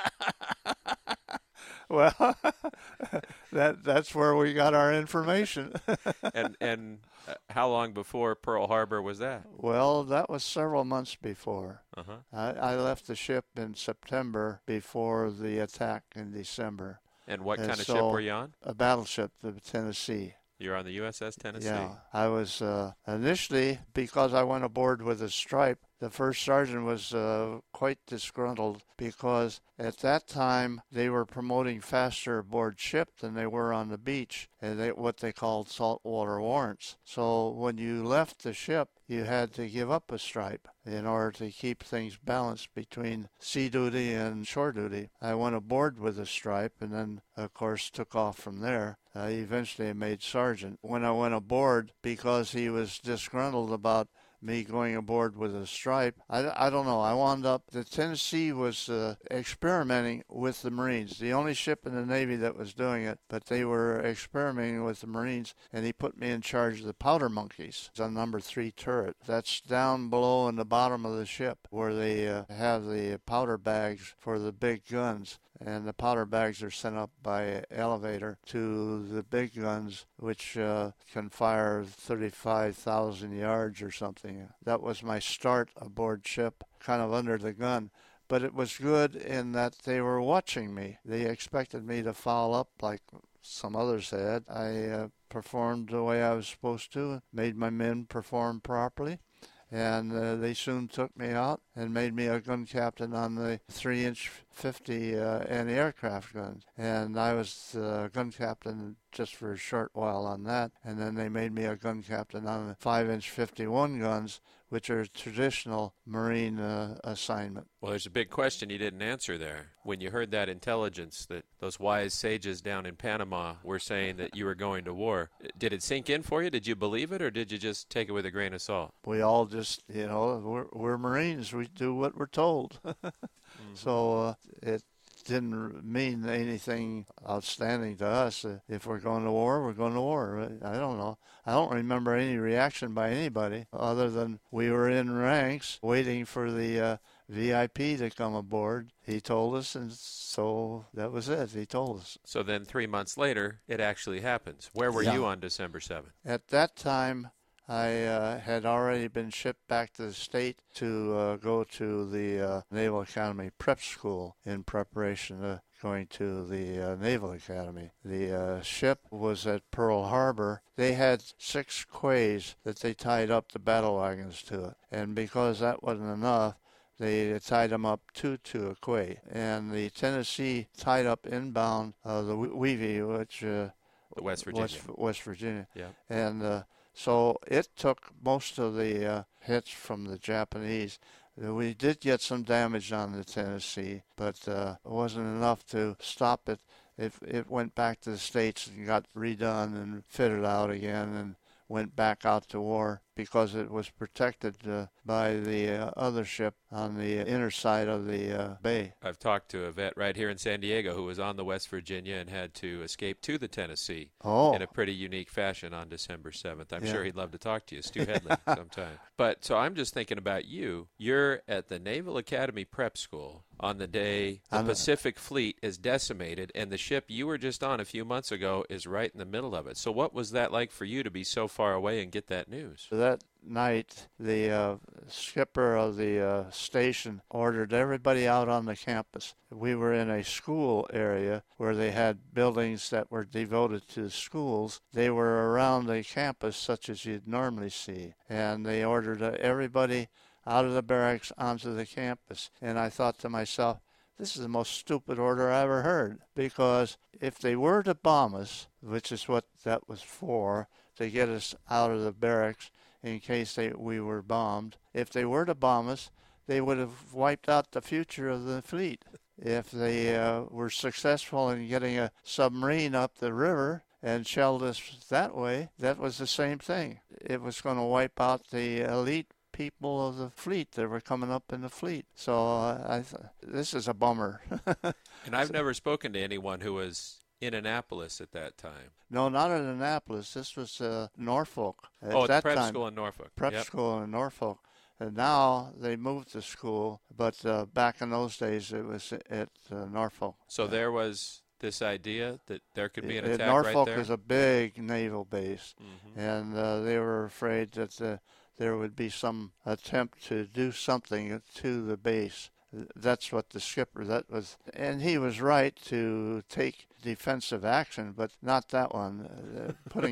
Well, that's where we got our information. And how long before Pearl Harbor was that? Well, that was several months before. Uh-huh. I left the ship in September before the attack in December. And what kind of ship were you on? A battleship, the Tennessee. You're on the USS Tennessee. Yeah, I was initially, because I went aboard with a stripe, the first sergeant was quite disgruntled because at that time they were promoting faster aboard ship than they were on the beach, and what they called saltwater warrants. So when you left the ship, you had to give up a stripe in order to keep things balanced between sea duty and shore duty. I went aboard with a stripe and then, of course, took off from there. Eventually I made sergeant. When I went aboard, because he was disgruntled about me going aboard with a stripe, I don't know. I wound up, the Tennessee was experimenting with the Marines, the only ship in the Navy that was doing it, but they were experimenting with the Marines, and he put me in charge of the powder monkeys. It's on number 3 turret. That's down below in the bottom of the ship where they have the powder bags for the big guns. And the powder bags are sent up by elevator to the big guns, which can fire 35,000 yards or something. That was my start aboard ship, kind of under the gun. But it was good in that they were watching me. They expected me to foul up like some others had. I performed the way I was supposed to, made my men perform properly. And they soon took me out, and made me a gun captain on the 3-inch 50 anti-aircraft guns. And I was gun captain just for a short while on that. And then they made me a gun captain on the 5-inch 51 guns, which are a traditional Marine assignment. Well, there's a big question you didn't answer there. When you heard that intelligence that those wise sages down in Panama were saying that you were going to war, did it sink in for you? Did you believe it, or did you just take it with a grain of salt? We all just, we're Marines. We do what we're told. So it didn't mean anything outstanding to us. If we're going to war, we're going to war. I don't know. I don't remember any reaction by anybody other than we were in ranks waiting for the VIP to come aboard. He told us, and so that was it. He told us. So then 3 months later, it actually happens. Where were you on December 7th? At that time, I had already been shipped back to the state to go to the Naval Academy prep school in preparation of going to the Naval Academy. The ship was at Pearl Harbor. They had 6 quays that they tied up the battle wagons to it. And because that wasn't enough, they tied them up two to a quay. And the Tennessee tied up inbound the Weavy, which the West Virginia. West Virginia. Yeah. And so it took most of the hits from the Japanese. We did get some damage on the Tennessee, but it wasn't enough to stop it. It went back to the States and got redone and fitted out again and went back out to war because it was protected by the other ship on the inner side of the bay. I've talked to a vet right here in San Diego who was on the West Virginia and had to escape to the Tennessee in a pretty unique fashion on December 7th. I'm sure he'd love to talk to you, Stu Headley, sometime. But so I'm just thinking about you. You're at the Naval Academy Prep School on the day the Pacific Fleet is decimated, and the ship you were just on a few months ago is right in the middle of it. So what was that like for you to be so far away and get that news? That night, the skipper of the station ordered everybody out on the campus. We were in a school area where they had buildings that were devoted to schools. They were around the campus such as you'd normally see, and they ordered everybody out of the barracks onto the campus. And I thought to myself, this is the most stupid order I ever heard, because if they were to bomb us, which is what that was for, to get us out of the barracks in case we were bombed, if they were to bomb us, they would have wiped out the future of the fleet. If they were successful in getting a submarine up the river and shelled us that way, that was the same thing. It was going to wipe out the elite people of the fleet that were coming up in the fleet. So this is a bummer. And I've never spoken to anyone who was in Annapolis at that time. No, not in Annapolis. This was Norfolk. At the prep school in Norfolk. Prep school in Norfolk. And now they moved the school, but back in those days it was at Norfolk. So there was this idea that there could be an attack Norfolk right there? Norfolk is a big naval base, and they were afraid that there would be some attempt to do something to the base. That's what the skipper, and he was right to take defensive action, but not that one.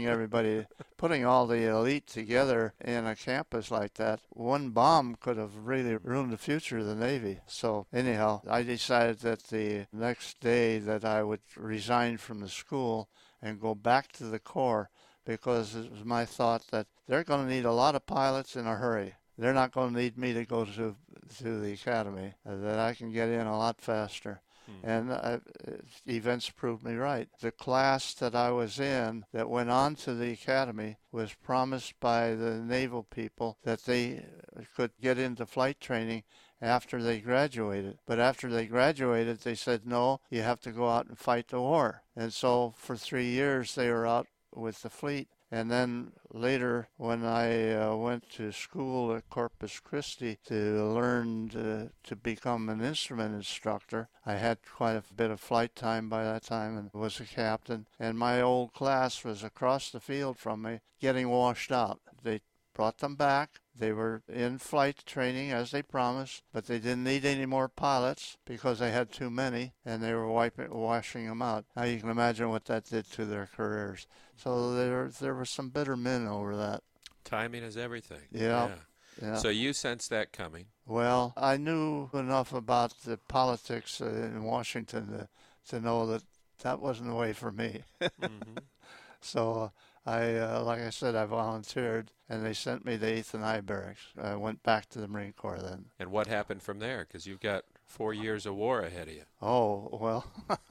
Putting all the elite together in a campus like that, one bomb could have really ruined the future of the Navy. So anyhow, I decided that the next day that I would resign from the school and go back to the Corps, because it was my thought that they're going to need a lot of pilots in a hurry. They're not going to need me to go to the academy, that I can get in a lot faster. And events proved me right. The class that I was in that went on to the academy was promised by the naval people that they could get into flight training after they graduated. But after they graduated, they said, no, you have to go out and fight the war. And so for 3 years, they were out with the fleet. And then later, when I went to school at Corpus Christi to learn to become an instrument instructor, I had quite a bit of flight time by that time and was a captain. And my old class was across the field from me, getting washed out. They brought them back. They were in flight training as they promised, but they didn't need any more pilots because they had too many, and they were washing them out. Now you can imagine what that did to their careers. So there were some bitter men over that. Timing is everything. Yeah. Yeah. So you sensed that coming. Well, I knew enough about the politics in Washington to know that wasn't the way for me. Mm-hmm. So like I said, I volunteered, and they sent me to 8th and I Barracks. I went back to the Marine Corps then. And what happened from there? Because you've got 4 years of war ahead of you. Oh, well,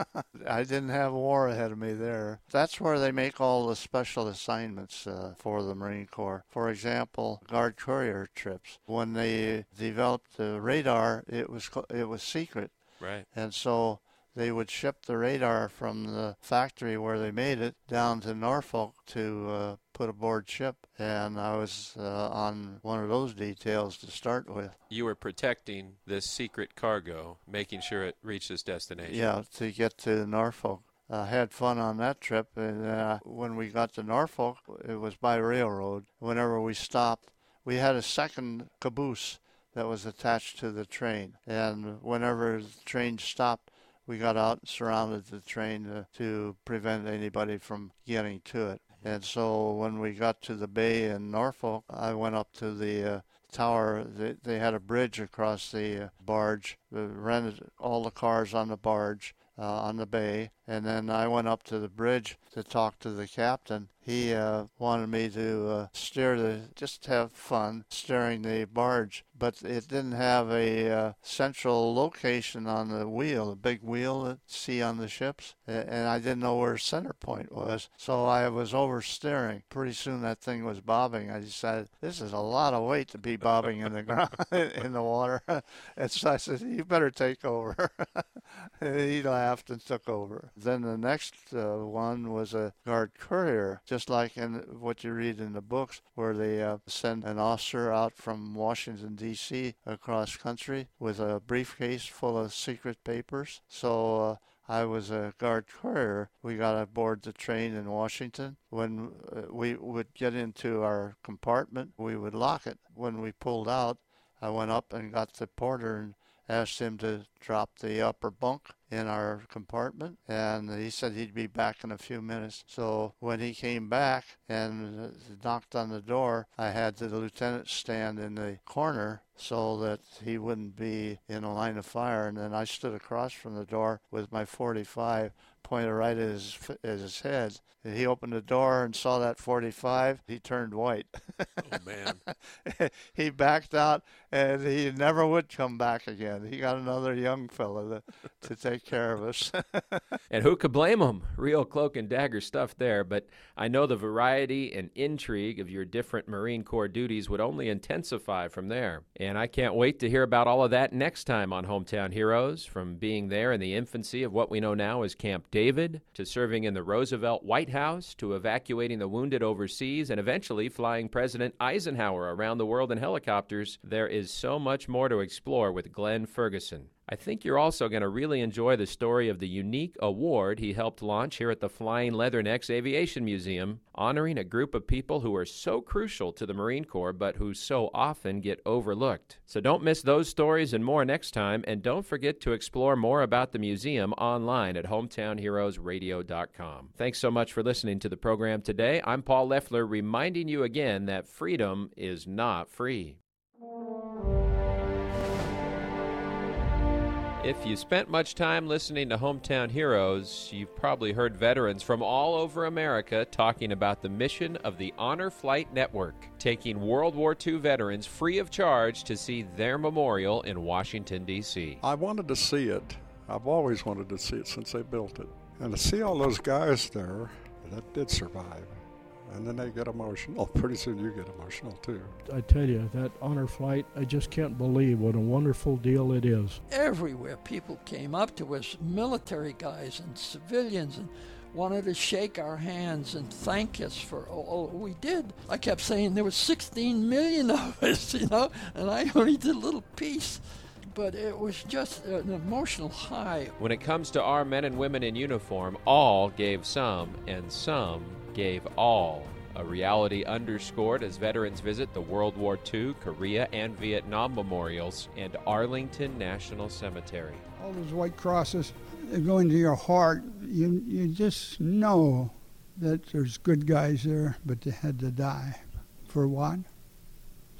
I didn't have war ahead of me there. That's where they make all the special assignments for the Marine Corps. For example, guard courier trips. When they developed the radar, it was secret. Right. And so they would ship the radar from the factory where they made it down to Norfolk to put aboard ship. And I was on one of those details to start with. You were protecting this secret cargo, making sure it reached its destination. Yeah, to get to Norfolk. I had fun on that trip. And when we got to Norfolk, it was by railroad. Whenever we stopped, we had a second caboose that was attached to the train. And whenever the train stopped, we got out and surrounded the train to prevent anybody from getting to it. And so when we got to the bay in Norfolk, I went up to the tower. They had a bridge across the barge. They rented all the cars on the barge on the bay. And then I went up to the bridge to talk to the captain. He wanted me to just have fun steering the barge, but it didn't have a central location on the wheel, a big wheel that you see on the ships, and I didn't know where center point was, so I was oversteering. Pretty soon that thing was bobbing. I decided, this is a lot of weight to be bobbing in the ground, in the water, and so I said, you better take over. And he laughed and took over. Then the next one was a guard courier, just like in what you read in the books, where they send an officer out from Washington, D.C. across country with a briefcase full of secret papers. So I was a guard courier. We got aboard the train in Washington. When we would get into our compartment, we would lock it. When we pulled out, I went up and got the porter and asked him to drop the upper bunk in our compartment, and he said he'd be back in a few minutes. So when he came back and knocked on the door, I had the lieutenant stand in the corner so that he wouldn't be in a line of fire, and then I stood across from the door with my .45 pointed right at his head. And he opened the door and saw that .45. He turned white. Oh, man. He backed out, and he never would come back again. He got another young fella to take care of us. And who could blame him? Real cloak and dagger stuff there. But I know the variety and intrigue of your different Marine Corps duties would only intensify from there. And I can't wait to hear about all of that next time on Hometown Heroes, from being there in the infancy of what we know now as Camp David, to serving in the Roosevelt White House, to evacuating the wounded overseas, and eventually flying President Eisenhower around the world in helicopters. There is so much more to explore with Glenn Ferguson. I think you're also going to really enjoy the story of the unique award he helped launch here at the Flying Leathernecks Aviation Museum, honoring a group of people who are so crucial to the Marine Corps but who so often get overlooked. So don't miss those stories and more next time, and don't forget to explore more about the museum online at hometownheroesradio.com. Thanks so much for listening to the program today. I'm Paul Leffler, reminding you again that freedom is not free. If you spent much time listening to Hometown Heroes, you've probably heard veterans from all over America talking about the mission of the Honor Flight Network, taking World War II veterans free of charge to see their memorial in Washington, D.C. I wanted to see it. I've always wanted to see it since they built it. And to see all those guys there that did survive, and then they get emotional. Pretty soon you get emotional, too. I tell you, that honor flight, I just can't believe what a wonderful deal it is. Everywhere people came up to us, military guys and civilians, and wanted to shake our hands and thank us for all we did. I kept saying there was 16 million of us, and I only did a little piece. But it was just an emotional high. When it comes to our men and women in uniform, all gave some, and some gave all. A reality underscored as veterans visit the World War II, Korea, and Vietnam memorials and Arlington National Cemetery. All those white crosses, they go into your heart. You just know that there's good guys there, but they had to die. For what?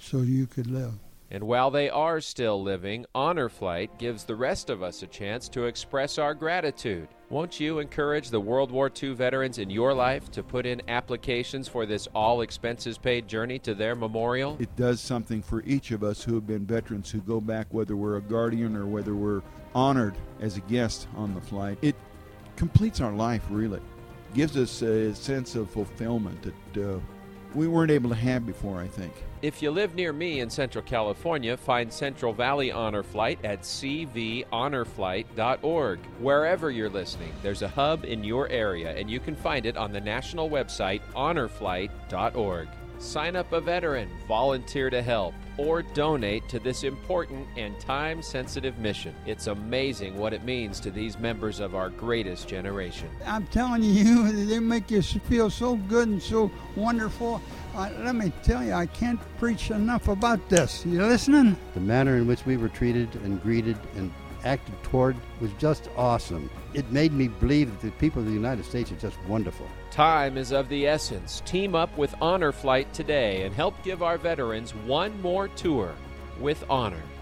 so you could live. And while they are still living, Honor Flight gives the rest of us a chance to express our gratitude. Won't you encourage the World War II veterans in your life to put in applications for this all-expenses-paid journey to their memorial? It does something for each of us who have been veterans who go back, whether we're a guardian or whether we're honored as a guest on the flight. It completes our life, really. Gives us a sense of fulfillment that we weren't able to have before, I think. If you live near me in Central California, find Central Valley Honor Flight at cvhonorflight.org. Wherever you're listening, there's a hub in your area, and you can find it on the national website, honorflight.org. Sign up a veteran, volunteer to help, or donate to this important and time-sensitive mission. It's amazing what it means to these members of our greatest generation. I'm telling you, they make you feel so good and so wonderful. Let me tell you, I can't preach enough about this. You listening? The manner in which we were treated and greeted and acted toward was just awesome. It made me believe that the people of the United States are just wonderful. Time is of the essence. Team up with Honor Flight today and help give our veterans one more tour with honor.